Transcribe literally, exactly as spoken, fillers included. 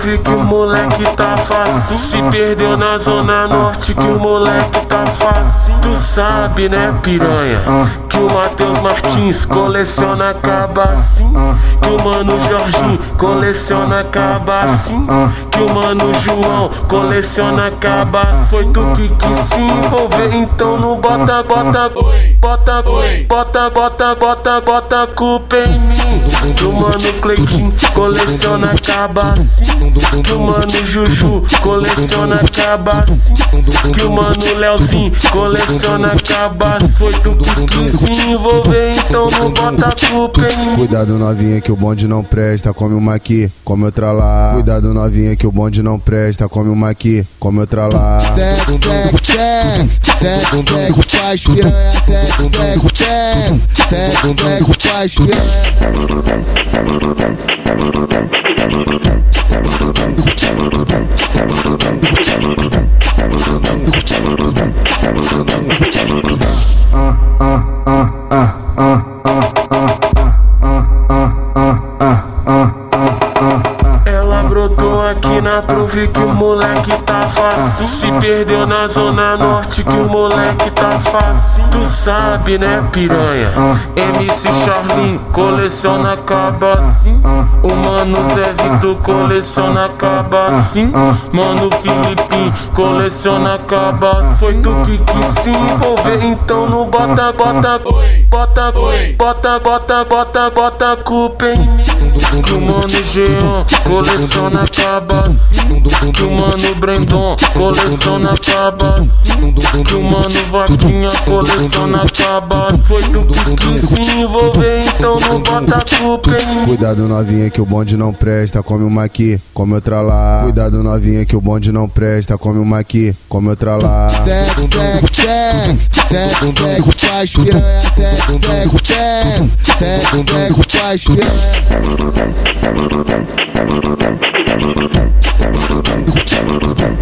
truque que o moleque tá fácil. Se perdeu na zona norte que o moleque tá fácil. Tu sabe né piranha, que o Matheus Martins coleciona cabacinho, que o mano Jorginho coleciona cabacinho, que o mano João coleciona cabacinho. Foi tu que quis se envolver, então não bota, bota, bota, bota, bota, bota, bota culpa em mim. Que o mano Cleitinho coleciona cabacinho, que o mano Juju coleciona cabacinho, que o mano Leozinho coleciona cabacinho. Foi tu que quis se envolver, então não bota culpa em mim. Cuidado novinha que o bonde não presta, come uma aqui, come outra lá. Cuidado novinha que o bonde não presta, come uma aqui, come outra lá. Segue, segue, segue, segue, segue, faz piranha, segue, segue, segue, segue, segue, faz piranha. Ah, ah, ah, ah, ah, Ela brotou aqui na truve que o moleque tá fácil. Se perdeu na zona norte que o moleque tá fácil. Tu sabe né piranha, M C Charlie coleciona cabacinho, o mano Zé Vitor coleciona cabacinho, mano Filipinho coleciona cabacinho. Foi tu que quis se envolver, então não bota, bota, bota, bota, bota, bota, bota culpa em mim. Que o mano Jean coleciona cabacinho, que o mano Brandon coleciona cabacinho, que o mano Vaquinha coleciona cabacinho. Foi tu que quis se envolver, então não bota culpa em mim. Cuidado novinha que o bonde não presta, come uma aqui, come outra lá. Cuidado novinha que o bonde não presta, come uma aqui, come outra lá. Segue, segue, segue, segue, segue, faz piranha, segue, segue, segue, segue, segue, faz piranha.